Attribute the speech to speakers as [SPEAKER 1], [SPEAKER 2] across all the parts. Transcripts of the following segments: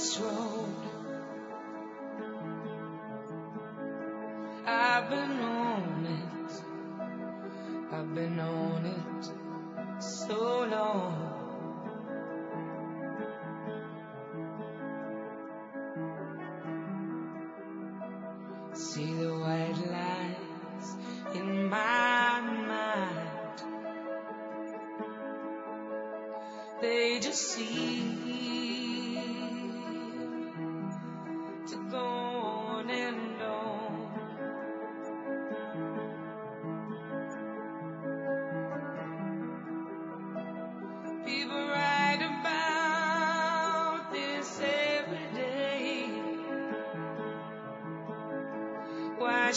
[SPEAKER 1] this road. I've been on it so long. See the white lines in my mind, they just seem to go on and on. People write about this every day. Why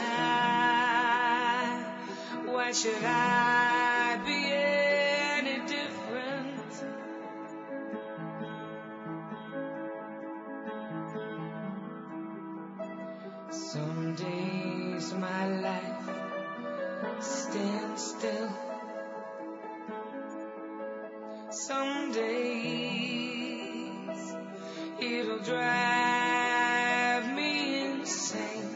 [SPEAKER 1] should I be any different? Some days my life stands still. Some days it'll drive me insane.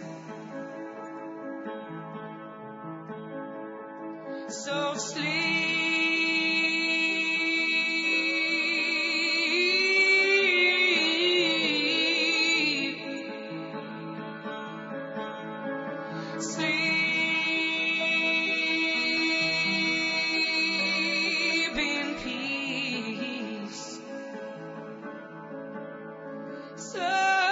[SPEAKER 1] So sleep, sleep in peace. So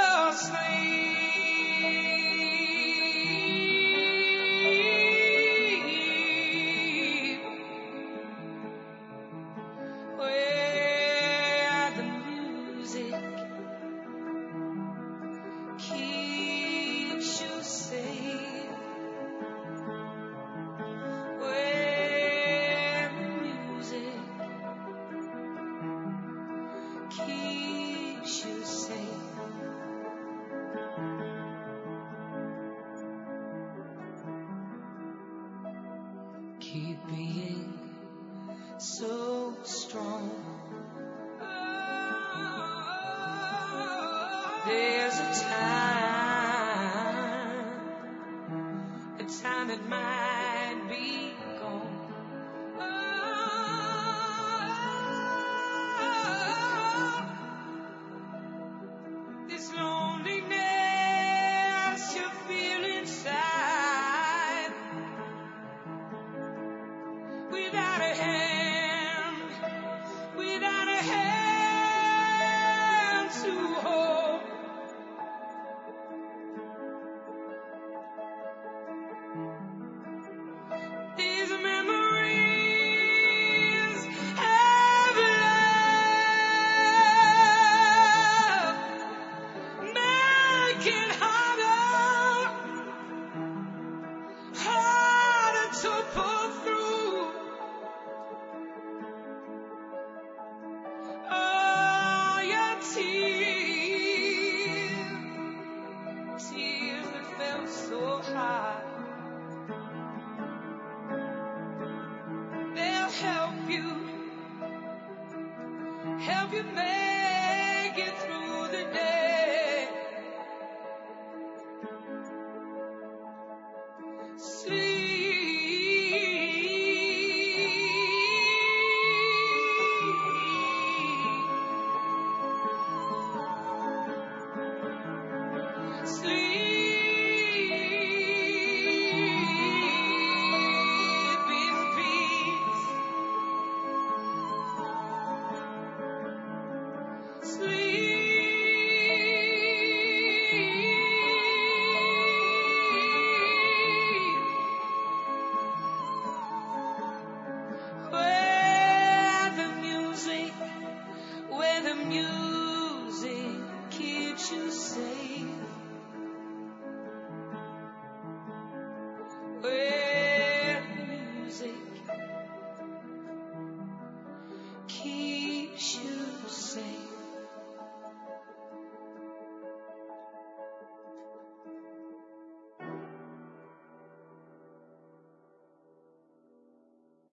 [SPEAKER 1] keep being so strong. There's a time it might be gone. This loneliness you feel inside, without a hand to hold. These memories of love make it harder to pull through. Oh, your tears that felt so hard, they'll help you make